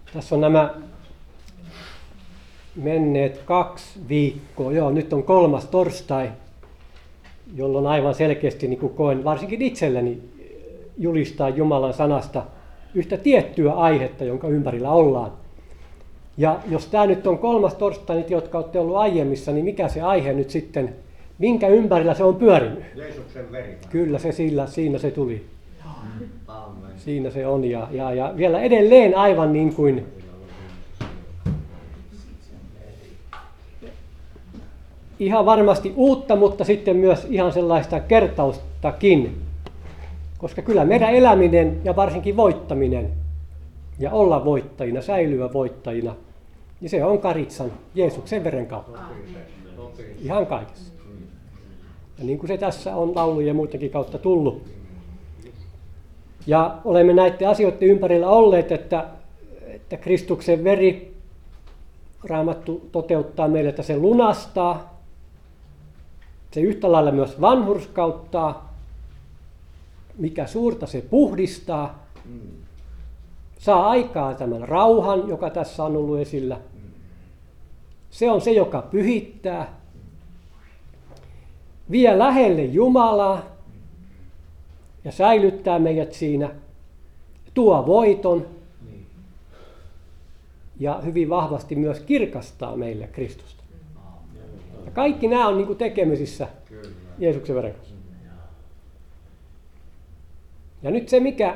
Tässä on nämä menneet 2 viikkoa. Joo, nyt on 3. torstai, jolloin aivan selkeästi niin kuin koen varsinkin itselleni julistaa Jumalan sanasta yhtä tiettyä aihetta, jonka ympärillä ollaan. Ja jos tämä nyt on 3. torstai, niitä, jotka olette ollut aiemmissa, niin mikä se aihe nyt sitten, minkä ympärillä se on pyörinyt? Jeesuksen veri. Kyllä se siinä se tuli. Siinä se on ja vielä edelleen aivan niin kuin ihan varmasti uutta, mutta sitten myös ihan sellaista kertaustakin. Koska kyllä meidän eläminen ja varsinkin voittaminen ja olla voittajina, säilyä voittajina, niin se on Karitsan, Jeesuksen veren kautta. Ihan kaikessa. Ja niin kuin se tässä on laulujen ja muidenkin kautta tullut. Ja olemme näiden asioiden ympärillä olleet, että Kristuksen veri, Raamattu toteuttaa meille, että se lunastaa, se yhtä lailla myös vanhurskauttaa, mikä suurta se puhdistaa, saa aikaa tämän rauhan, joka tässä on ollut esillä. Se on se, joka pyhittää, vie lähelle Jumalaa ja säilyttää meidät siinä, tuo voiton ja hyvin vahvasti myös kirkastaa meille Kristusta. Ja kaikki nämä on niin kuin tekemisissä Jeesuksen veren kanssa. Ja nyt se, mikä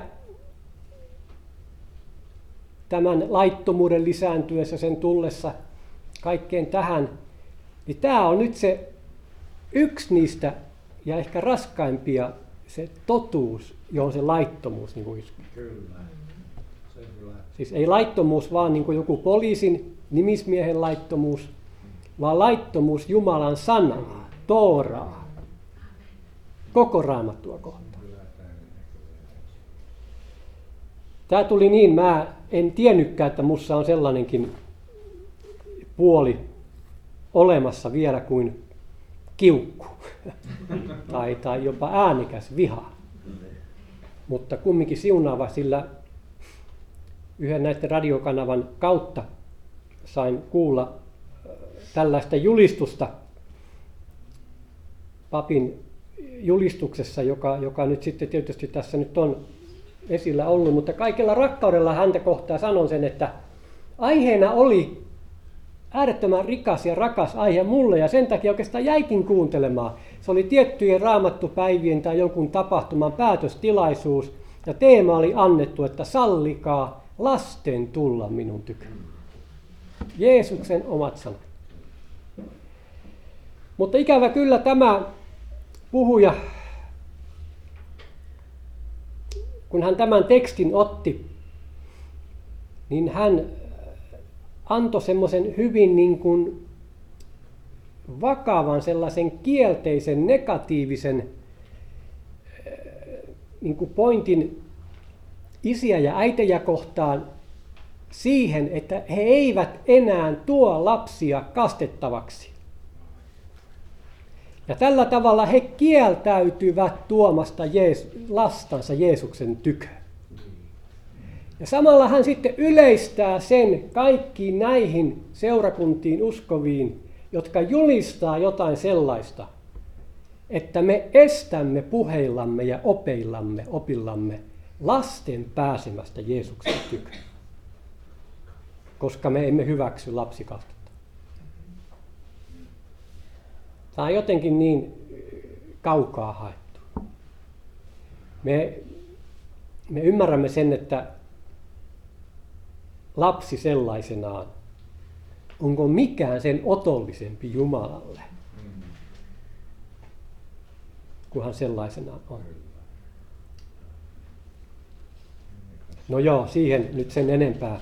tämän laittomuuden lisääntyessä, sen tullessa kaikkeen tähän, niin tämä on nyt se yksi niistä ja ehkä raskaimpia, se totuus, johon se laittomuus niin kuin iskee. Kyllä. Siis ei laittomuus vaan niin kuin joku poliisin nimismiehen laittomuus, vaan laittomuus Jumalan sanaa, Tooraa, koko Raamattua kohtaan. Tämä tuli niin, mä en tiennytkään, että mussa on sellainenkin puoli olemassa vielä kuin kiukku tai jopa äänikäs viha. Mutta kumminkin siunaava, sillä yhden näiden radiokanavan kautta sain kuulla tällaista julistusta papin julistuksessa, joka nyt sitten tietysti tässä nyt on esillä ollut, mutta kaikella rakkaudella häntä kohtaa sanon sen, että aiheena oli äärettömän rikas ja rakas aihe mulle ja sen takia oikeastaan jäikin kuuntelemaan. Se oli tiettyjen raamattupäivien tai jonkun tapahtuman päätöstilaisuus ja teema oli annettu, että sallikaa lasten tulla minun tyköni. Jeesuksen omat sanat. Mutta ikävä kyllä tämä puhuja, kun hän tämän tekstin otti, niin hän antoi semmoisen hyvin niin kuin vakavan sellaisen kielteisen, negatiivisen niin kuin pointin isiä ja äitejä kohtaan siihen, että he eivät enää tuo lapsia kastettavaksi. Ja tällä tavalla he kieltäytyvät tuomasta lastansa Jeesuksen tykö. Ja samalla hän sitten yleistää sen kaikkiin näihin seurakuntiin uskoviin, jotka julistaa jotain sellaista, että me estämme puheillamme ja opillamme lasten pääsemästä Jeesuksen tykö, koska me emme hyväksy lapsikastetta. Tämä on jotenkin niin kaukaa haettu. Me ymmärrämme sen, että lapsi sellaisenaan, onko mikään sen otollisempi Jumalalle, kun hän sellaisenaan on. No joo, siihen nyt sen enempää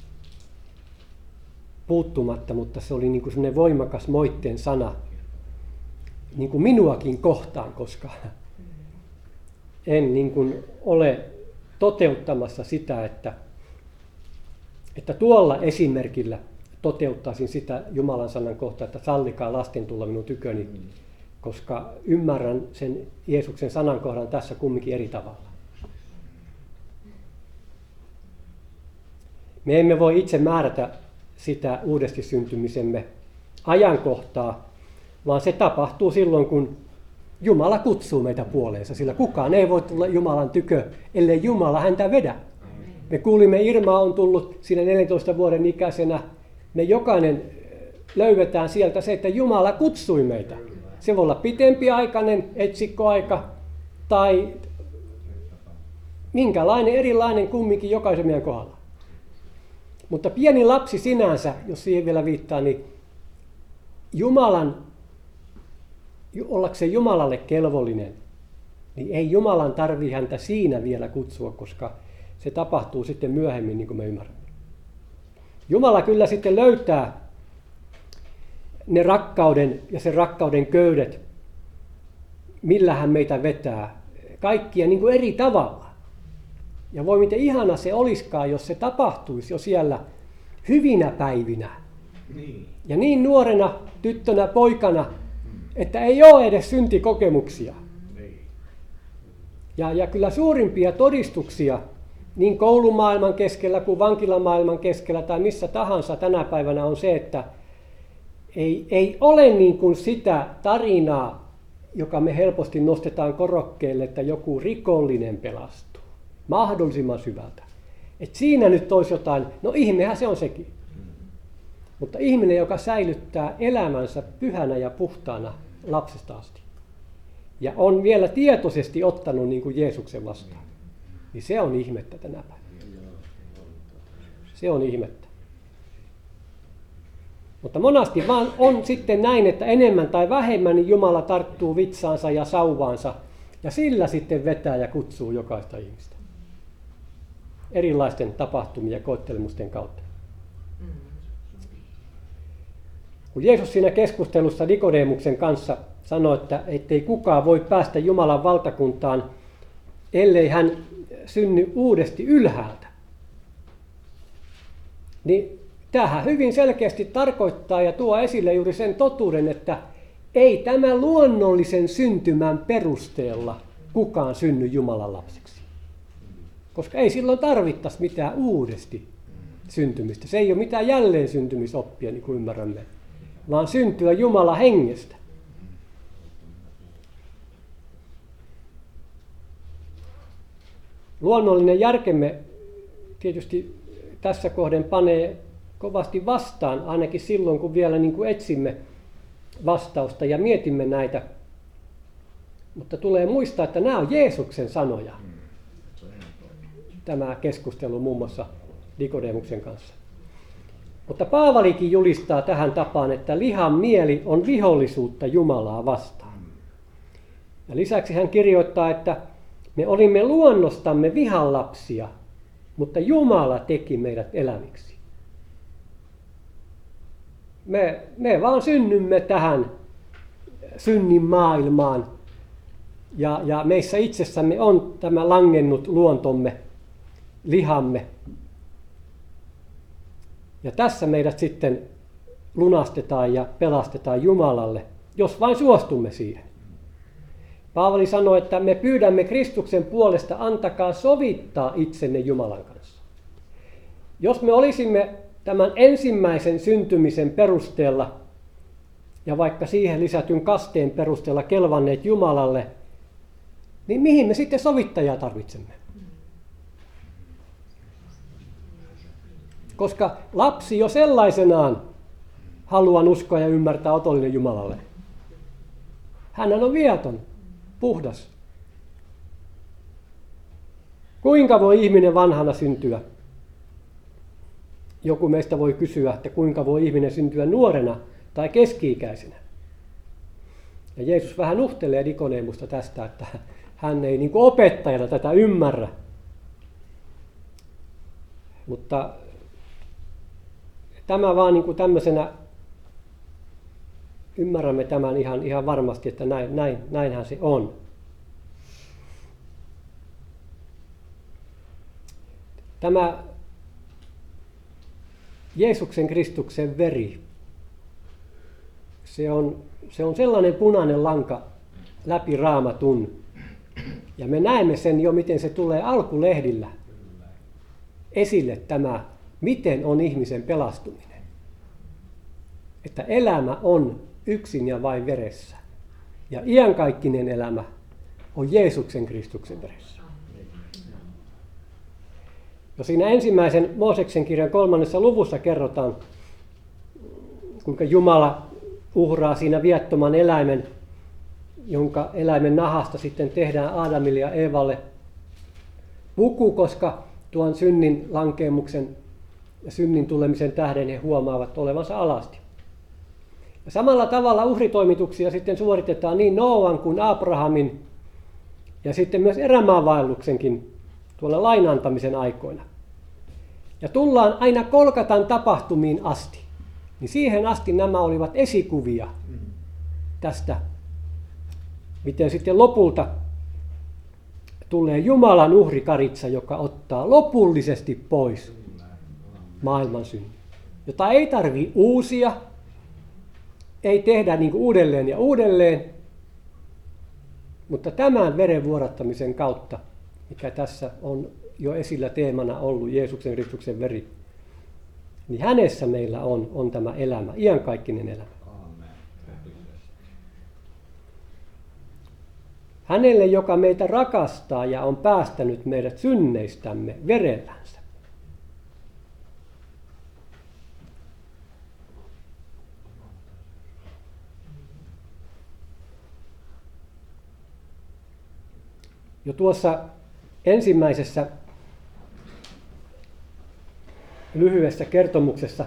puuttumatta, mutta se oli niin kuin sellainen voimakas moitteen sana niin kuin minuakin kohtaan, koska en niin kuin ole toteuttamassa sitä, että tuolla esimerkillä toteuttaisin sitä Jumalan sanan kohtaa, että sallikaa lasten tulla minun tyköni, koska ymmärrän sen Jeesuksen sanan kohdan tässä kumminkin eri tavalla. Me emme voi itse määrätä sitä uudesti syntymisemme ajankohtaa, vaan se tapahtuu silloin, kun Jumala kutsuu meitä puoleensa, sillä kukaan ei voi tulla Jumalan tykö, ellei Jumala häntä vedä. Me kuulimme, Irma on tullut siinä 14 vuoden ikäisenä. Me jokainen löydetään sieltä se, että Jumala kutsui meitä. Se voi olla pitempiaikainen etsikkoaika tai minkälainen erilainen kumminkin jokaisen meidän kohdalla. Mutta pieni lapsi sinänsä, jos siihen vielä viittaa, niin ollakseen Jumalalle kelvollinen, niin ei Jumalan tarvitse häntä siinä vielä kutsua, koska se tapahtuu sitten myöhemmin, niin kuin me ymmärrämme. Jumala kyllä sitten löytää ne rakkauden ja sen rakkauden köydet, millä hän meitä vetää, kaikkia niin kuin eri tavalla. Ja voi miten ihana se olisikaan, jos se tapahtuisi jo siellä hyvinä päivinä. Ja niin nuorena tyttönä, poikana, että ei ole edes syntikokemuksia. Ja kyllä suurimpia todistuksia niin koulumaailman keskellä kuin vankilamaailman keskellä tai missä tahansa tänä päivänä on se, että ei ole niin kuin sitä tarinaa, joka me helposti nostetaan korokkeelle, että joku rikollinen pelastuu mahdollisimman syvältä. Et siinä nyt olisi jotain, no ihmehän se on sekin. Mutta ihminen, joka säilyttää elämänsä pyhänä ja puhtaana lapsesta asti ja on vielä tietoisesti ottanut niin kuin Jeesuksen vastaan, niin se on ihmettä tänä päivänä. Se on ihmettä. Mutta monasti vaan on sitten näin, että enemmän tai vähemmän niin Jumala tarttuu vitsaansa ja sauvaansa ja sillä sitten vetää ja kutsuu jokaista ihmistä. Erilaisten tapahtumien ja koettelemusten kautta. Kun Jeesus siinä keskustelussa Nikodemuksen kanssa sanoi, että ettei kukaan voi päästä Jumalan valtakuntaan, ellei hän synny uudesti ylhäältä, niin tämähän hyvin selkeästi tarkoittaa ja tuo esille juuri sen totuuden, että ei tämä luonnollisen syntymän perusteella kukaan synny Jumalan lapseksi. Koska ei silloin tarvittaisi mitään uudesti syntymistä. Se ei ole mitään jälleen syntymisoppia, niin kuin ymmärrämme, vaan syntyä Jumalan hengestä. Luonnollinen järkemme tietysti tässä kohden panee kovasti vastaan, ainakin silloin, kun vielä niin kuin etsimme vastausta ja mietimme näitä. Mutta tulee muistaa, että nämä on Jeesuksen sanoja. Tämä keskustelu muun muassa Nikodemuksen kanssa. Mutta Paavalikin julistaa tähän tapaan, että lihan mieli on vihollisuutta Jumalaa vastaan. Ja lisäksi hän kirjoittaa, että me olimme luonnostamme vihanlapsia, mutta Jumala teki meidät eläviksi. Me vaan synnymme tähän synnin maailmaan ja meissä itsessämme on tämä langennut luontomme, lihamme. Ja tässä meidät sitten lunastetaan ja pelastetaan Jumalalle, jos vain suostumme siihen. Paavali sanoi, että me pyydämme Kristuksen puolesta, antakaa sovittaa itsenne Jumalan kanssa. Jos me olisimme tämän ensimmäisen syntymisen perusteella ja vaikka siihen lisätyn kasteen perusteella kelvanneet Jumalalle, niin mihin me sitten sovittajaa tarvitsemme? Koska lapsi jo sellaisenaan haluaa uskoa ja ymmärtää otollinen Jumalalle. Hän on viaton, puhdas. Kuinka voi ihminen vanhana syntyä? Joku meistä voi kysyä, että kuinka voi ihminen syntyä nuorena tai keski-ikäisenä. Ja Jeesus vähän nuhtelee Nikodemusta tästä, että hän ei niin kuin opettajana tätä ymmärrä. Mutta tämä vaan niin kuin tämmöisenä ymmärrämme tämän ihan varmasti, että näinhän se on. Tämä Jeesuksen Kristuksen veri, se on sellainen punainen lanka läpi Raamatun. Ja me näemme sen jo, miten se tulee alkulehdillä esille tämä miten on ihmisen pelastuminen. Että elämä on yksin ja vain veressä. Ja iankaikkinen elämä on Jeesuksen Kristuksen veressä. Jo siinä ensimmäisen Mooseksen kirjan 3. luvussa kerrotaan, kuinka Jumala uhraa siinä viattoman eläimen, jonka eläimen nahasta sitten tehdään Aadamille ja Eevalle puku, koska tuon synnin lankeemuksen ja synnin tulemisen tähden he huomaavat olevansa alasti. Ja samalla tavalla uhritoimituksia sitten suoritetaan niin Nooan kuin Abrahamin ja sitten myös erämaanvaelluksenkin tuolla lain antamisen aikoina. Ja tullaan aina Kolkatan tapahtumiin asti. Niin siihen asti nämä olivat esikuvia tästä, miten sitten lopulta tulee Jumalan uhrikaritsa, joka ottaa lopullisesti pois maailman synnin, jota ei tarvitse uusia, ei tehdä niin kuin uudelleen ja uudelleen, mutta tämän veren vuodattamisen kautta, mikä tässä on jo esillä teemana ollut, Jeesuksen Kristuksen veri, niin hänessä meillä on tämä elämä, iankaikkinen elämä. Hänelle, joka meitä rakastaa ja on päästänyt meidät synneistämme verellänsä. Jo tuossa ensimmäisessä lyhyessä kertomuksessa,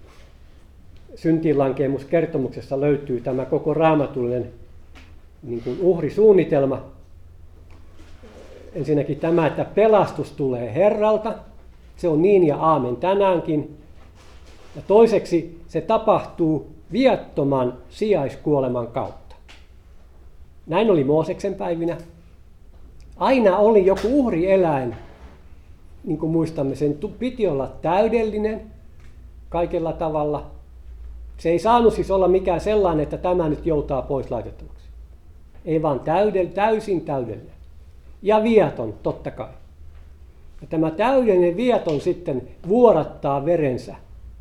syntiinlankeemuskertomuksessa löytyy tämä koko raamatullinen niin kuin uhrisuunnitelma. Ensinnäkin tämä, että pelastus tulee Herralta. Se on niin ja aamen tänäänkin. Ja toiseksi se tapahtuu viattoman sijaiskuoleman kautta. Näin oli Mooseksen päivinä. Aina oli joku uhrieläin, niin kuin muistamme, sen piti olla täydellinen kaikella tavalla. Se ei saanut siis olla mikään sellainen, että tämä nyt joutaa pois laitettavaksi. Ei vaan täysin täydellinen. Ja viaton, totta kai. Ja tämä täydellinen viaton sitten vuorattaa verensä.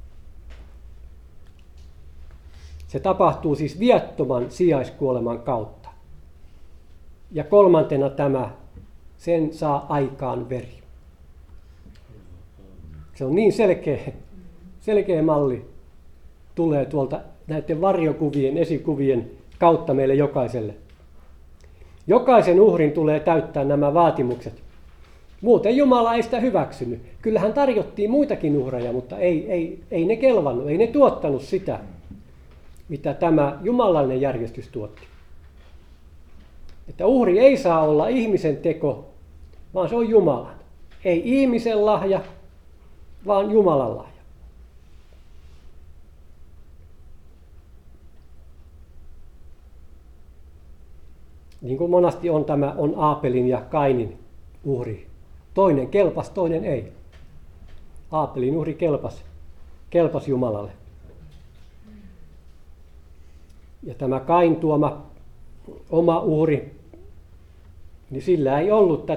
Se tapahtuu siis viattoman sijaiskuoleman kautta. Ja kolmantena tämä, sen saa aikaan veri. Se on niin selkeä malli. Tulee tuolta näiden varjokuvien, esikuvien kautta meille jokaiselle. Jokaisen uhrin tulee täyttää nämä vaatimukset. Muuten Jumala ei sitä hyväksynyt. Kyllähän tarjottiin muitakin uhreja, mutta ei ne kelvannut, ei ne tuottanut sitä, mitä tämä jumalainen järjestys tuotti. Että uhri ei saa olla ihmisen teko, vaan se on Jumalan. Ei ihmisen lahja, vaan Jumalan lahja. Niin kuin monasti on tämä on Aapelin ja Kainin uhri. Toinen kelpas, toinen ei. Aapelin uhri kelpas Jumalalle. Ja tämä Kain tuoma oma uhri, niin sillä ei ollut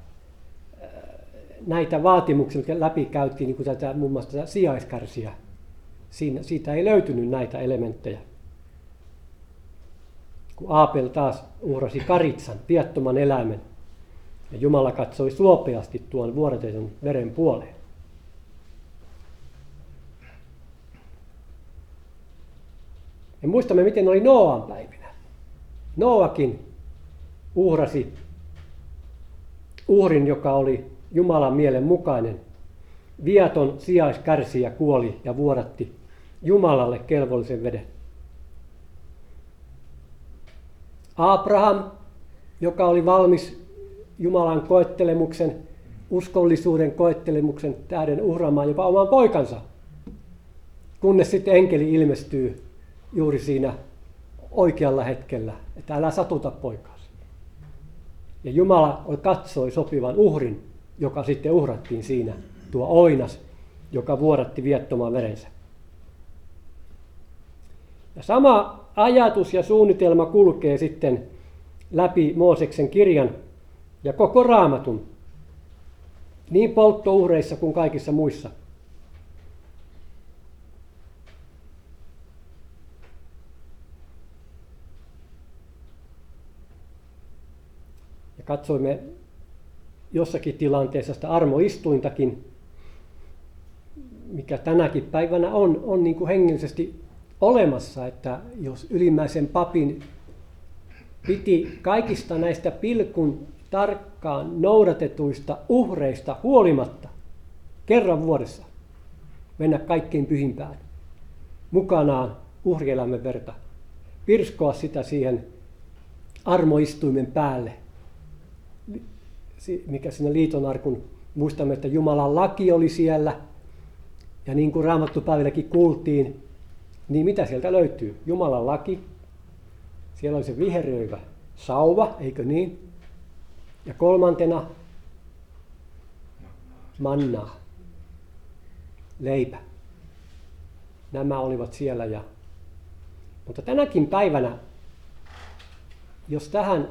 näitä vaatimuksia, jotka läpikäytiin, niin kuin muun muassa tätä sijaiskärsiä. Siitä ei löytynyt näitä elementtejä. Kun Aapel taas uhrasi karitsan, viattoman eläimen, ja Jumala katsoi suopeasti tuon vuodatetun veren puoleen. Ja muistamme, miten oli Nooan päivinä. Nooakin uhrasi uhrin, joka oli Jumalan mielen mukainen. Viaton sijaiskärsijä kuoli ja vuodatti Jumalalle kelvollisen veden. Abraham, joka oli valmis Jumalan koettelemuksen, uskollisuuden koettelemuksen tähden uhraamaan jopa oman poikansa, kunnes sitten enkeli ilmestyy juuri siinä oikealla hetkellä, että älä satuta poikaasi. Ja Jumala katsoi sopivan uhrin, joka sitten uhrattiin siinä, tuo oinas, joka vuodatti viattoman verensä. Ja sama ajatus ja suunnitelma kulkee sitten läpi Mooseksen kirjan ja koko Raamatun, niin polttouhreissa kuin kaikissa muissa. Ja katsoimme jossakin tilanteessa sitä armoistuintakin, mikä tänäkin päivänä on niin kuin hengellisesti olemassa, että jos ylimmäisen papin piti kaikista näistä pilkun tarkkaan noudatetuista uhreista huolimatta kerran vuodessa mennä kaikkein pyhimpään mukanaan uhrieläimen verta, pirskoa sitä siihen armoistuimen päälle, mikä siinä liitonarkun, muistamme, että Jumalan laki oli siellä, ja niin kuin Raamattupäivilläkin kuultiin, niin mitä sieltä löytyy? Jumalan laki, siellä oli se viheröivä sauva, eikö niin? Ja kolmantena mannaa, leipä. Nämä olivat siellä. Mutta tänäkin päivänä, jos tähän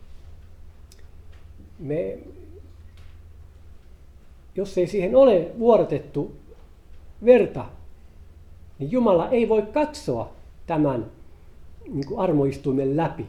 jos ei siihen ole vuorotettu verta, niin Jumala ei voi katsoa tämän niin kuin armoistuimen läpi.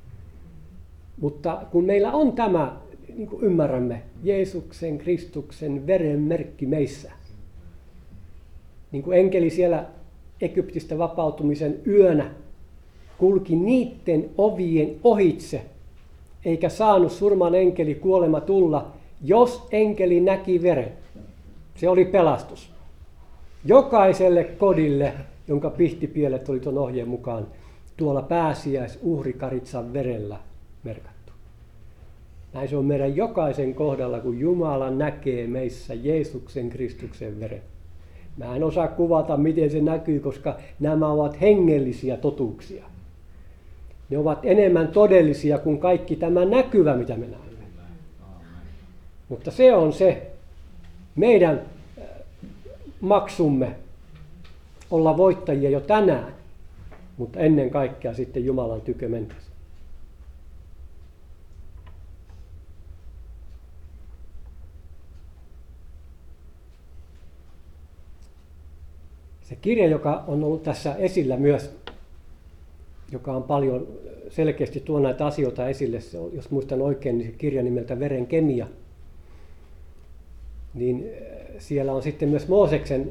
Mutta kun meillä on tämä, niin kuin ymmärrämme, Jeesuksen, Kristuksen veren merkki meissä, niin kuin enkeli siellä Egyptistä vapautumisen yönä kulki niiden ovien ohitse, eikä saanut surman enkeli kuolema tulla, jos enkeli näki veren. Se oli pelastus. Jokaiselle kodille, jonka pihtipielet oli tuon ohjeen mukaan, tuolla pääsiäisuhrikaritsan verellä merkattu. Näin se on meidän jokaisen kohdalla, kun Jumala näkee meissä Jeesuksen Kristuksen veren. Mä en osaa kuvata, miten se näkyy, koska nämä ovat hengellisiä totuuksia. Ne ovat enemmän todellisia kuin kaikki tämä näkyvä, mitä me näemme. Mutta se on se meidän maksumme olla voittajia jo tänään, mutta ennen kaikkea sitten Jumalan tykö mentäessä. Se kirja, joka on ollut tässä esillä myös, joka on paljon selkeästi tuo näitä asioita esille, se on, jos muistan oikein, niin se kirja nimeltä Veren kemia, niin siellä on sitten myös Mooseksen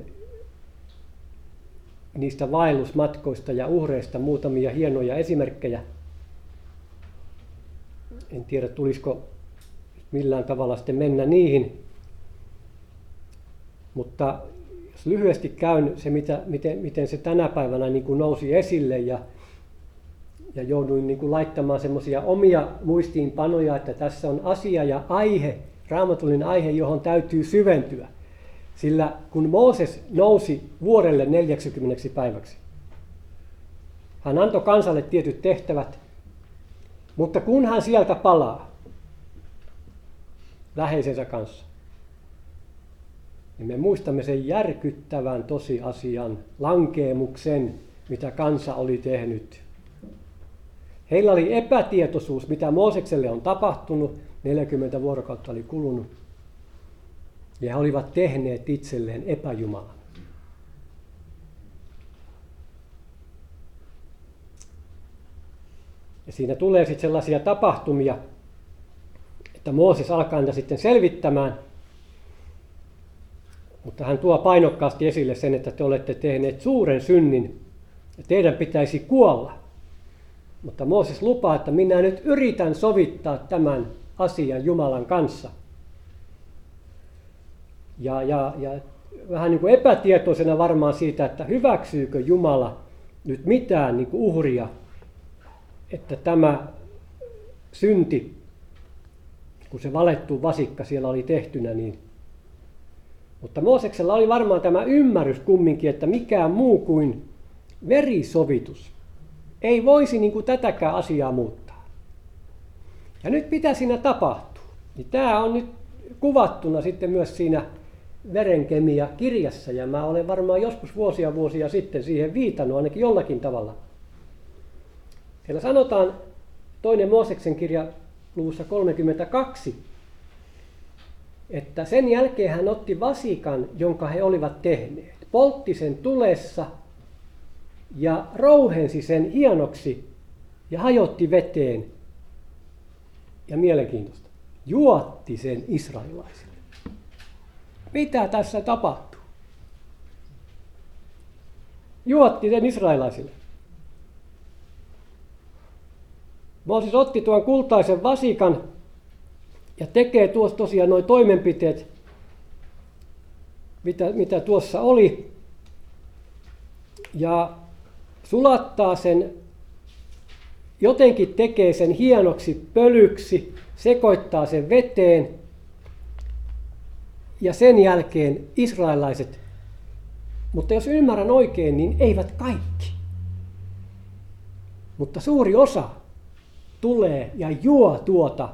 niistä vaellusmatkoista ja uhreista muutamia hienoja esimerkkejä. En tiedä, tulisiko millään tavalla sitten mennä niihin, mutta jos lyhyesti käyn se, miten se tänä päivänä niin kuin nousi esille ja jouduin niin kuin laittamaan semmoisia omia muistiinpanoja, että tässä on asia ja aihe, raamatullinen aihe, johon täytyy syventyä. Sillä kun Mooses nousi vuorelle 40 päiväksi, hän antoi kansalle tietyt tehtävät, mutta kun hän sieltä palaa läheisensä kanssa, niin me muistamme sen järkyttävän tosiasian, lankeemuksen, mitä kansa oli tehnyt. Heillä oli epätietoisuus, mitä Moosekselle on tapahtunut, 40 vuorokautta oli kulunut, ja he olivat tehneet itselleen epäjumalan. Ja siinä tulee sitten sellaisia tapahtumia, että Mooses alkaa niitä sitten selvittämään, mutta hän tuo painokkaasti esille sen, että te olette tehneet suuren synnin ja teidän pitäisi kuolla. Mutta Mooses lupaa, että minä nyt yritän sovittaa tämän asian Jumalan kanssa. Ja vähän niin kuin epätietoisena varmaan siitä, että hyväksyykö Jumala nyt mitään niin kuin uhria, että tämä synti, kun se valettu vasikka siellä oli tehtynä, niin. Mutta Mooseksella oli varmaan tämä ymmärrys kumminkin, että mikään muu kuin verisovitus ei voisi niin kuin tätäkään asiaa muuttaa. Ja nyt mitä siinä tapahtuu? Niin tämä on nyt kuvattuna sitten myös siinä Verenkemia-kirjassa, ja mä olen varmaan joskus vuosia sitten siihen viitannut ainakin jollakin tavalla. Siellä sanotaan 2. Mooseksen kirja luvussa 32, että sen jälkeen hän otti vasikan, jonka he olivat tehneet, poltti sen tulessa ja rouhensi sen hienoksi ja hajotti veteen. ja mielenkiintoista, juotti sen israelaisille. Mitä tässä tapahtuu? Juotti sen israelaisille. Mooses otti tuon kultaisen vasikan ja tekee tuossa tosiaan nuo toimenpiteet, mitä tuossa oli, ja sulattaa sen, jotenkin tekee sen hienoksi pölyksi, sekoittaa sen veteen, ja sen jälkeen israelaiset, mutta jos ymmärrän oikein, niin eivät kaikki, mutta suuri osa tulee ja juo tuota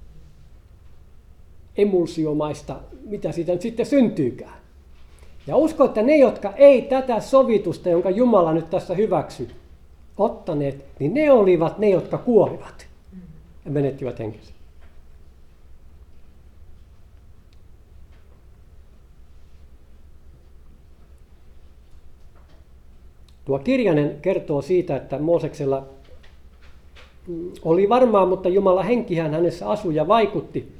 emulsiomaista, mitä siitä nyt sitten syntyykään. Ja uskon, että ne, jotka ei tätä sovitusta, jonka Jumala nyt tässä hyväksy, ottaneet, niin ne olivat ne, jotka kuolivat ja menettivät henkensä. Tuo Kirjanen kertoo siitä, että Mooseksella oli varmaan, mutta Jumala henkihän hänessä asui ja vaikutti.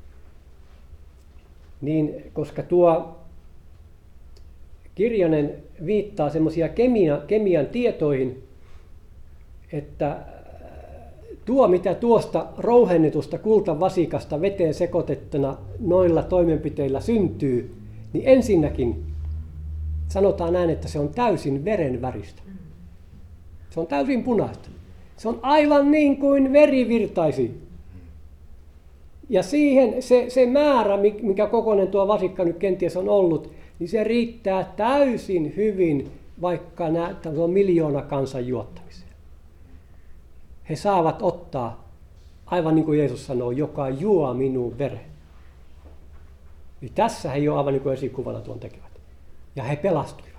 Niin, koska tuo Kirjanen viittaa semmoisia kemian tietoihin, että tuo mitä tuosta rouhennetusta kultavasikasta veteen sekoitettuna noilla toimenpiteillä syntyy, niin ensinnäkin sanotaan näin, että se on täysin verenväristä. Se on täysin punaista. Se on aivan niin kuin veri virtaisi. Ja siihen se määrä, mikä kokoinen tuo vasikka nyt kenties on ollut, niin se riittää täysin hyvin vaikka tuo miljoona kansan juottamiseen. He saavat ottaa, aivan niin kuin Jeesus sanoo, joka juo minun veren. Niin tässä he jo aivan niin kuin esikuvana tuon tekevät. Ja he pelastuivat.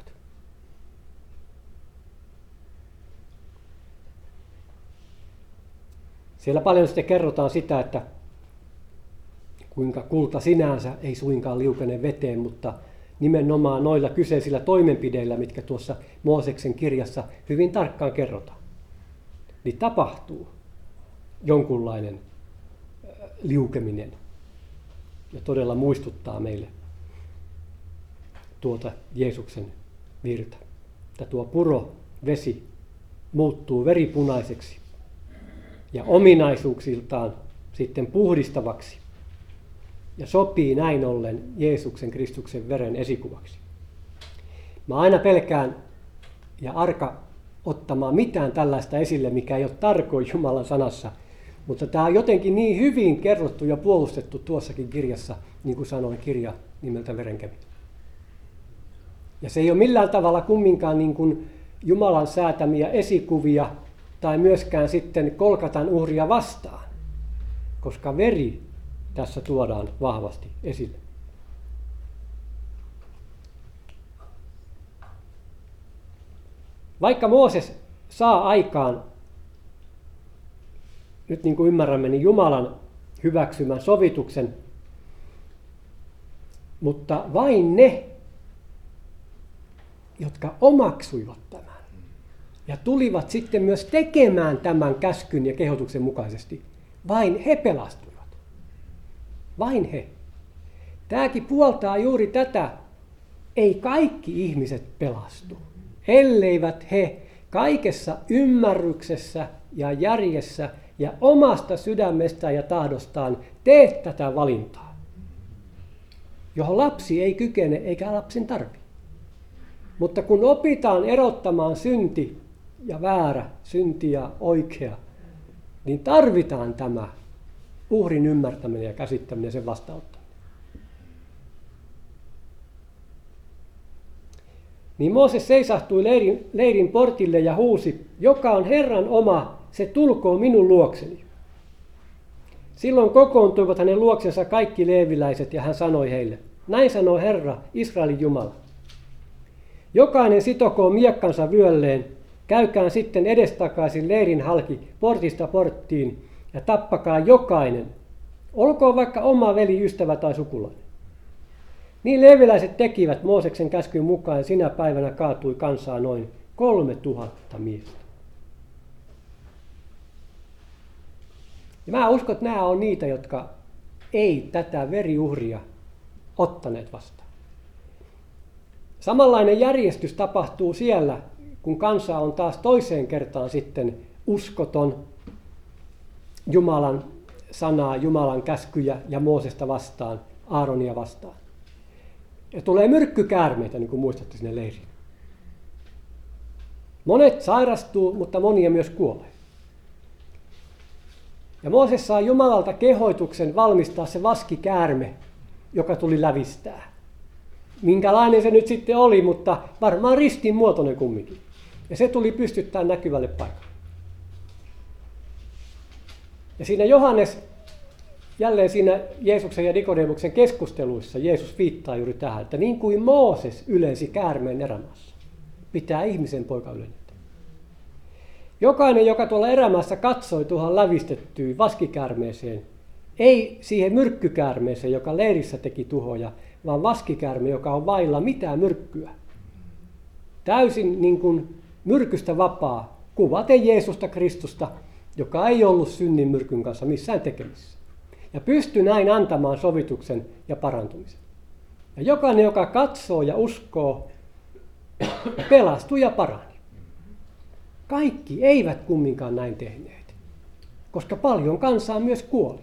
Siellä paljon sitten kerrotaan sitä, että kuinka kulta sinänsä ei suinkaan liukene veteen, mutta nimenomaan noilla kyseisillä toimenpideillä, mitkä tuossa Mooseksen kirjassa hyvin tarkkaan kerrotaan, niin tapahtuu jonkunlainen liukeminen ja todella muistuttaa meille tuota Jeesuksen virta. Että tuo puro vesi muuttuu veripunaiseksi ja ominaisuuksiltaan sitten puhdistavaksi ja sopii näin ollen Jeesuksen Kristuksen veren esikuvaksi. Mä aina pelkään ja arka ottamaan mitään tällaista esille, mikä ei ole tarkoin Jumalan sanassa, mutta tämä on jotenkin niin hyvin kerrottu ja puolustettu tuossakin kirjassa, niin kuin sanoin, kirja nimeltä Verenkemi. Ja se ei ole millään tavalla kumminkaan niin kuin Jumalan säätämiä esikuvia tai myöskään sitten Kolkatan uhria vastaan, koska veri tässä tuodaan vahvasti esille. Vaikka Mooses saa aikaan, nyt niin kuin ymmärrämme, niin Jumalan hyväksymän sovituksen, mutta vain ne, jotka omaksuivat tämän ja tulivat sitten myös tekemään tämän käskyn ja kehotuksen mukaisesti, vain he pelastuivat. Vain he. Tämäkin puoltaa juuri tätä. Ei kaikki ihmiset pelastu, elleivät he kaikessa ymmärryksessä ja järjessä ja omasta sydämestään ja tahdostaan tee tätä valintaa, johon lapsi ei kykene eikä lapsen tarvitse. Mutta kun opitaan erottamaan synti ja väärä, synti ja oikea, niin tarvitaan tämä uhrin ymmärtäminen ja käsittäminen ja sen vastaanottaminen. Niin Mooses seisahtui leirin portille ja huusi, joka on Herran oma, se tulkoon minun luokseni. Silloin kokoontuivat hänen luoksensa kaikki leeviläiset ja hän sanoi heille, näin sanoo Herra, Israelin Jumala. Jokainen sitokoon miekkansa vyölleen, käykään sitten edestakaisin leirin halki portista porttiin ja tappakaa jokainen, olkoon vaikka oma veli, ystävä tai sukulainen. Niin leeviläiset tekivät Mooseksen käskyn mukaan ja sinä päivänä kaatui kansaa noin 3000 miestä. Ja mä uskon, että nämä on niitä, jotka ei tätä veriuhria ottaneet vastaan. Samanlainen järjestys tapahtuu siellä, kun kansa on taas toiseen kertaan sitten uskoton Jumalan sanaa, Jumalan käskyjä ja Moosesta vastaan, Aaronia vastaan. Ja tulee myrkkykäärmeitä, niin kuin muistatte sinne leiriin. Monet sairastuu, mutta monia myös kuolee. Ja Mooses saa Jumalalta kehoituksen valmistaa se vaskikäärme, joka tuli lävistää. Minkälainen se nyt sitten oli, mutta varmaan ristin muotoinen kumminkin. Ja se tuli pystyttää näkyvälle paikalle. Ja siinä Johannes, jälleen siinä Jeesuksen ja Nikodemuksen keskusteluissa, Jeesus viittaa juuri tähän, että niin kuin Mooses ylensi käärmeen erämaassa, pitää ihmisen poika ylennetä. Jokainen, joka tuolla erämaassa katsoi tuohon lävistettyyn vaskikäärmeeseen, ei siihen myrkkykäärmeeseen, joka leirissä teki tuhoja, vaan vaskikäärme, joka on vailla mitään myrkkyä. Täysin niin kuin myrkystä vapaa, kuvaten Jeesusta Kristusta, joka ei ollut synnin myrkyn kanssa missään tekemisissä. Ja pystyi näin antamaan sovituksen ja parantumisen. Ja jokainen, joka katsoo ja uskoo, pelastuu ja parani. Kaikki eivät kumminkaan näin tehneet, koska paljon kansaa myös kuoli.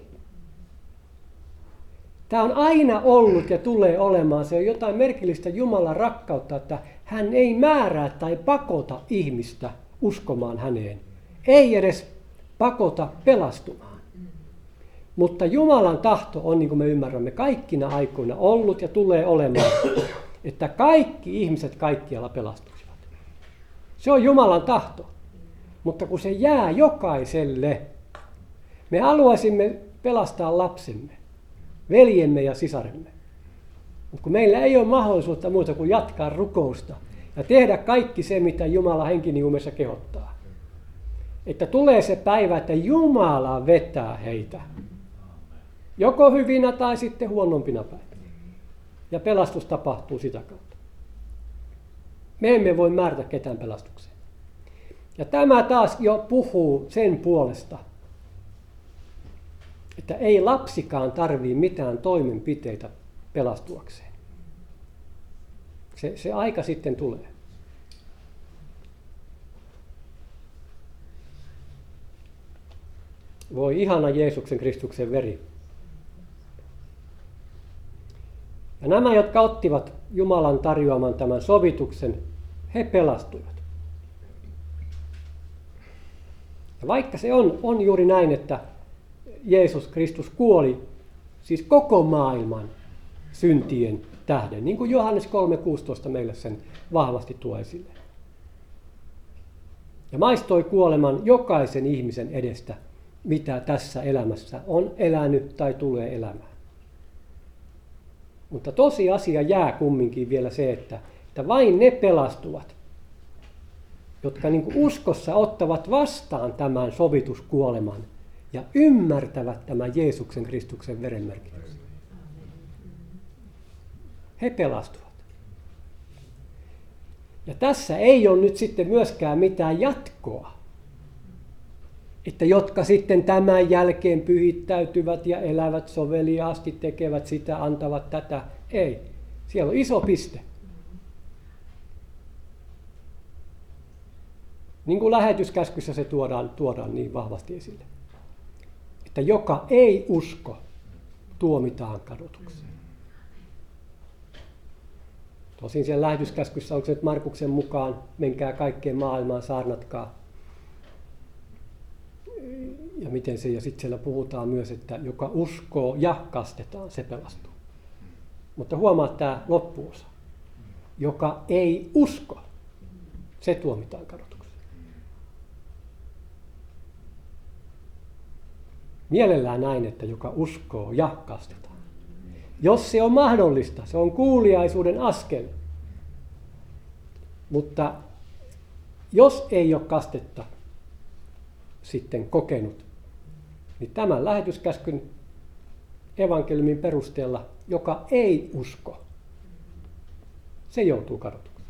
Tämä on aina ollut ja tulee olemaan. Se on jotain merkillistä Jumalan rakkautta, että hän ei määrää tai pakota ihmistä uskomaan häneen. Ei edes pakota pelastumaan. Mutta Jumalan tahto on, niin kuin me ymmärrämme, kaikkina aikoina ollut ja tulee olemaan, että kaikki ihmiset kaikkialla pelastuisivat. Se on Jumalan tahto. Mutta kun se jää jokaiselle, me haluaisimme pelastaa lapsemme, veljemme ja sisaremme. Mutta kun meillä ei ole mahdollisuutta muuta kuin jatkaa rukousta ja tehdä kaikki se, mitä Jumala henkiniumessa kehottaa. Että tulee se päivä, että Jumala vetää heitä. Joko hyvinä tai sitten huonompina päivinä. Ja pelastus tapahtuu sitä kautta. Me emme voi määrätä ketään pelastukseen. Ja tämä taas jo puhuu sen puolesta, että ei lapsikaan tarvitse mitään toimenpiteitä pelastuakseen. Se aika sitten tulee. Voi ihana Jeesuksen Kristuksen veri. Ja nämä, jotka ottivat Jumalan tarjoaman tämän sovituksen, he pelastuivat. Ja vaikka se on juuri näin, että Jeesus Kristus kuoli siis koko maailman syntien tähden, niin kuin Johannes 3:16 meille sen vahvasti tuo esille. Ja maistoi kuoleman jokaisen ihmisen edestä, mitä tässä elämässä on elänyt tai tulee elämään. Mutta tosiasia jää kumminkin vielä se, että vain ne pelastuvat, jotka niin kuin uskossa ottavat vastaan tämän sovituskuoleman ja ymmärtävät tämän Jeesuksen Kristuksen verenmerkityksen. He pelastuvat. Ja tässä ei ole nyt sitten myöskään mitään jatkoa, että jotka sitten tämän jälkeen pyhittäytyvät ja elävät soveliaasti, tekevät sitä, antavat tätä. Ei. Siellä on iso piste. Niin kuin lähetyskäskyssä se tuodaan niin vahvasti esille. Että joka ei usko, tuomitaan kadotukseen. Tosin siellä lähetyskäskyssä onko se nyt Markuksen mukaan, menkää kaikkeen maailmaan, saarnatkaa. Ja miten se, ja sitten siellä puhutaan myös, että joka uskoo ja kastetaan, se pelastuu. Mutta huomaa tämä loppuosa. Joka ei usko, se tuomitaan kadotukseen. Mielellään näin, että joka uskoo ja kastetaan. Jos se on mahdollista, se on kuuliaisuuden askel. Mutta jos ei ole kastetta sitten kokenut, niin tämän lähetyskäskyn evankeliumin perusteella, joka ei usko, se joutuu kadotukseen.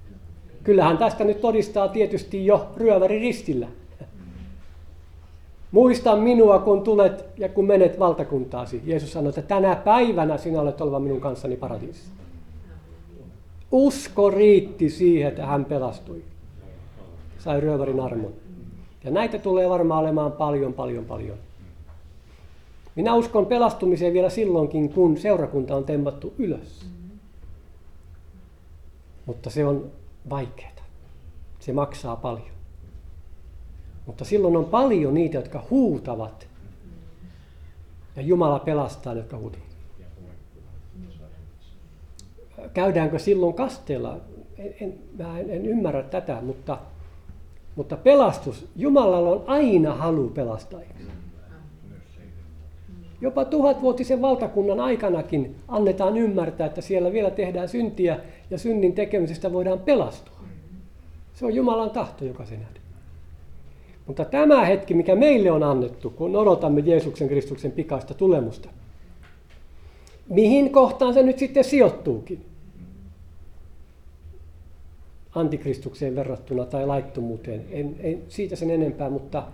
Kyllähän tästä nyt todistaa tietysti jo ryöväri ristillä. Muista minua, kun tulet ja kun menet valtakuntaasi. Jeesus sanoi, että tänä päivänä sinä olet oleva minun kanssani paratiisissa. Usko riitti siihen, että hän pelastui. Sai ryövärin armon. Ja näitä tulee varmaan olemaan paljon. Minä uskon pelastumiseen vielä silloinkin, kun seurakunta on temmattu ylös. Mutta se on vaikeaa. Se maksaa paljon. Mutta silloin on paljon niitä, jotka huutavat. Ja Jumala pelastaa, jotka huutavat. Käydäänkö silloin kasteella? En ymmärrä tätä, mutta pelastus, Jumalalla on aina halu pelastaa. Jopa 1000-vuotisen valtakunnan aikanakin annetaan ymmärtää, että siellä vielä tehdään syntiä ja synnin tekemisestä voidaan pelastua. Se on Jumalan tahto, joka se nähdään. Mutta tämä hetki, mikä meille on annettu, kun odotamme Jeesuksen Kristuksen pikaista tulemusta, mihin kohtaan se nyt sitten sijoittuukin? Antikristukseen verrattuna tai laittomuuteen. En siitä sen enempää, mutta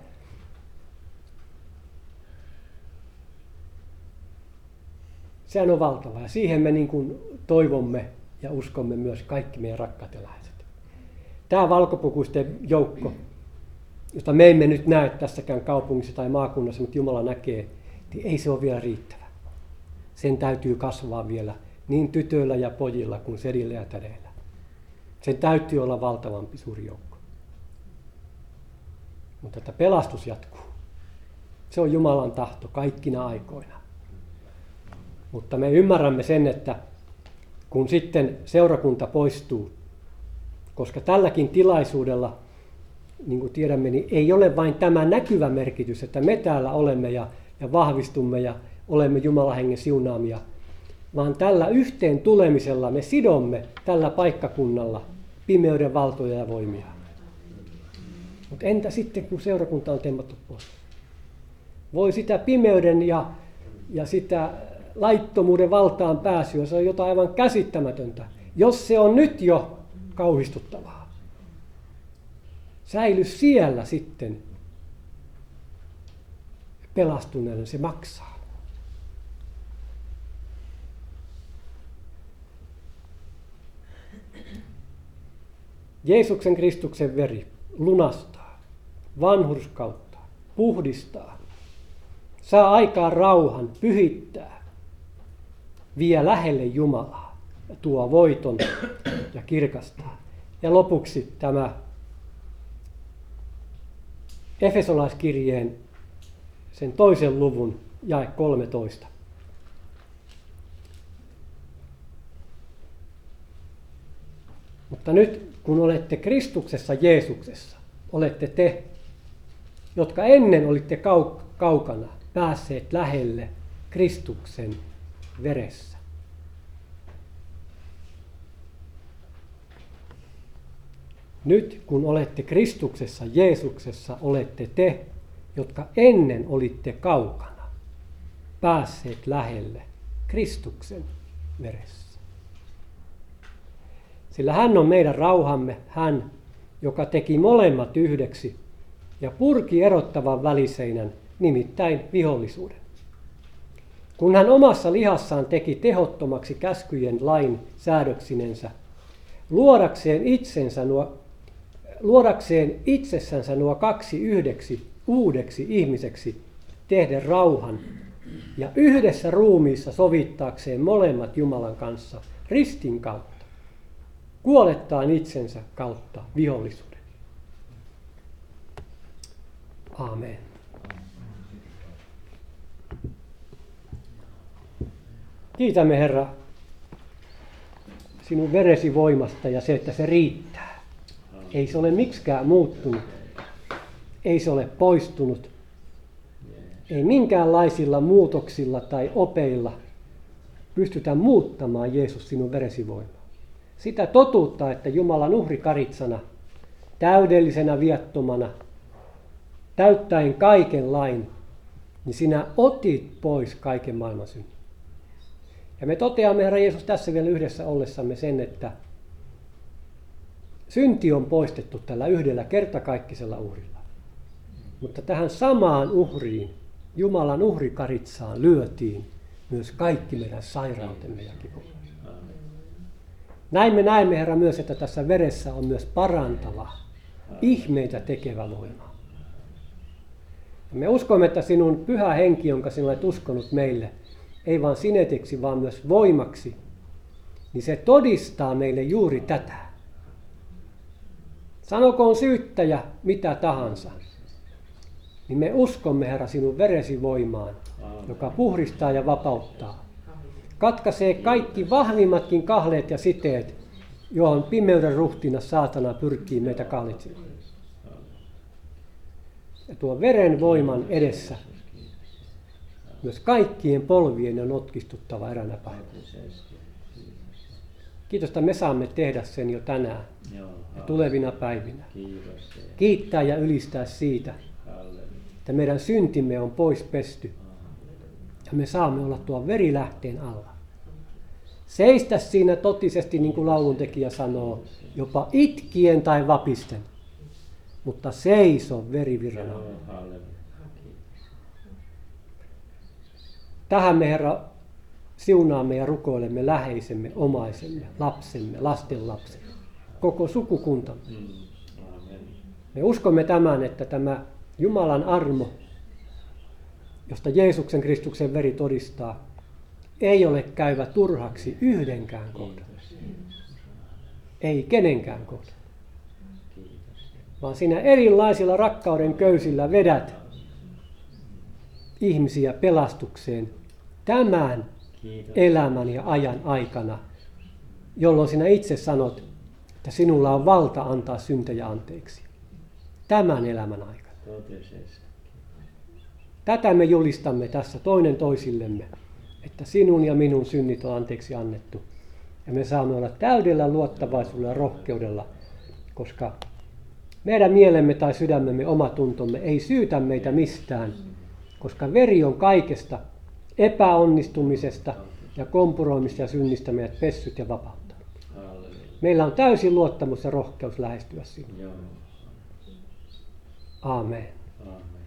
sehän on valtava ja siihen me niin kuin toivomme ja uskomme myös kaikki meidän rakkaat ja läheiset. Tämä valkopukuisten joukko, jota me emme nyt näe tässäkään kaupungissa tai maakunnassa, mutta Jumala näkee, niin ei se ole vielä riittävä. Sen täytyy kasvaa vielä niin tytöillä ja pojilla kuin sedillä ja tädeillä. Sen täytyy olla valtavampi suuri joukko. Mutta että pelastus jatkuu. Se on Jumalan tahto kaikkina aikoina. Mutta me ymmärrämme sen, että kun sitten seurakunta poistuu, koska tälläkin tilaisuudella, niin kuin tiedämme, niin ei ole vain tämä näkyvä merkitys, että me täällä olemme ja vahvistumme ja olemme Jumalan hengen siunaamia, vaan tällä yhteen tulemisella me sidomme tällä paikkakunnalla pimeyden valtoja ja voimia. Mutta entä sitten, kun seurakunta on temmattu pois? Voi sitä pimeyden ja sitä laittomuuden valtaan pääsyä, se on jotain aivan käsittämätöntä. Jos se on nyt jo kauhistuttavaa, säily siellä sitten pelastuneena, se maksaa. Jeesuksen Kristuksen veri lunastaa, vanhurskauttaa, puhdistaa, saa aikaan rauhan, pyhittää, vie lähelle Jumalaa ja tuo voiton ja kirkastaa. Ja lopuksi tämä Efesolaiskirjeen sen 2. luvun jae 13. Mutta nyt kun olette Kristuksessa Jeesuksessa, olette te, jotka ennen olitte kaukana, päässeet lähelle Kristuksen veressä. Nyt kun olette Kristuksessa Jeesuksessa, olette te, jotka ennen olitte kaukana, päässeet lähelle Kristuksen veressä. Sillä hän on meidän rauhamme, hän, joka teki molemmat yhdeksi ja purki erottavan väliseinän, nimittäin vihollisuuden. Kun hän omassa lihassaan teki tehottomaksi käskyjen lain säädöksinensä, luodakseen itsessänsä nuo kaksi yhdeksi uudeksi ihmiseksi tehdä rauhan ja yhdessä ruumiissa sovittaakseen molemmat Jumalan kanssa ristin kautta, kuolettaan itsensä kautta vihollisuuden. Aamen. Kiitämme, Herra, sinun veresi voimasta ja se, että se riittää. Ei se ole miksikään muuttunut. Ei se ole poistunut. Ei minkäänlaisilla muutoksilla tai opeilla pystytä muuttamaan Jeesus sinun veresi voimaa. Sitä totuutta, että Jumalan uhrikaritsana, täydellisenä viattomana, täyttäen kaiken lain, niin sinä otit pois kaiken maailman synnin. Ja me toteamme, Herra Jeesus, tässä vielä yhdessä ollessamme sen, että synti on poistettu tällä yhdellä kertakaikkisella uhrilla. Mutta tähän samaan uhriin, Jumalan uhrikaritsaan lyötiin myös kaikki meidän sairautemme ja kipumme. Näin me näemme, Herra, myös, että tässä veressä on myös parantava, ihmeitä tekevä voima. Ja me uskomme, että sinun pyhä henki, jonka sinä olet uskonut meille, ei vain sineteksi, vaan myös voimaksi, niin se todistaa meille juuri tätä. Sanokoon syyttäjä mitä tahansa, niin me uskomme, Herra, sinun veresi voimaan, joka puhdistaa ja vapauttaa. Katkaisee kaikki vahvimmatkin kahleet ja siteet, johon pimeyden ruhtina saatana pyrkii meitä kahlitsemaan. Ja tuo veren voiman edessä myös kaikkien polvien on notkistuttava eräänä päivänä. Kiitos, että me saamme tehdä sen jo tänään ja tulevina päivinä. Kiittää ja ylistää siitä, että meidän syntimme on pois pesty ja me saamme olla tuon verilähteen alla. Seistä siinä totisesti, niin kuin lauluntekijä sanoo, jopa itkien tai vapisten, mutta seiso verivirran alla. Tähän me, Herra, siunaamme ja rukoilemme läheisemme, omaisemme, lapsemme, lastenlapsemme, koko sukukuntamme. Me uskomme tämän, että tämä Jumalan armo, josta Jeesuksen Kristuksen veri todistaa, ei ole käyvä turhaksi yhdenkään kohdan. Ei kenenkään kohdan. Vaan siinä erilaisilla rakkauden köysillä vedät ihmisiä pelastukseen tämän elämän ja ajan aikana, jolloin sinä itse sanot, että sinulla on valta antaa syntejä anteeksi. Tämän elämän aikana. Tätä me julistamme tässä toinen toisillemme, että sinun ja minun synnit on anteeksi annettu. Ja me saamme olla täydellä luottavaisuudella ja rohkeudella, koska meidän mielemme tai sydämemme omatuntomme ei syytä meitä mistään, koska veri on kaikesta epäonnistumisesta ja kompuroimista ja synnistä meidät pessyt ja vapauttanut. Meillä on täysin luottamus ja rohkeus lähestyä sinua. Aamen.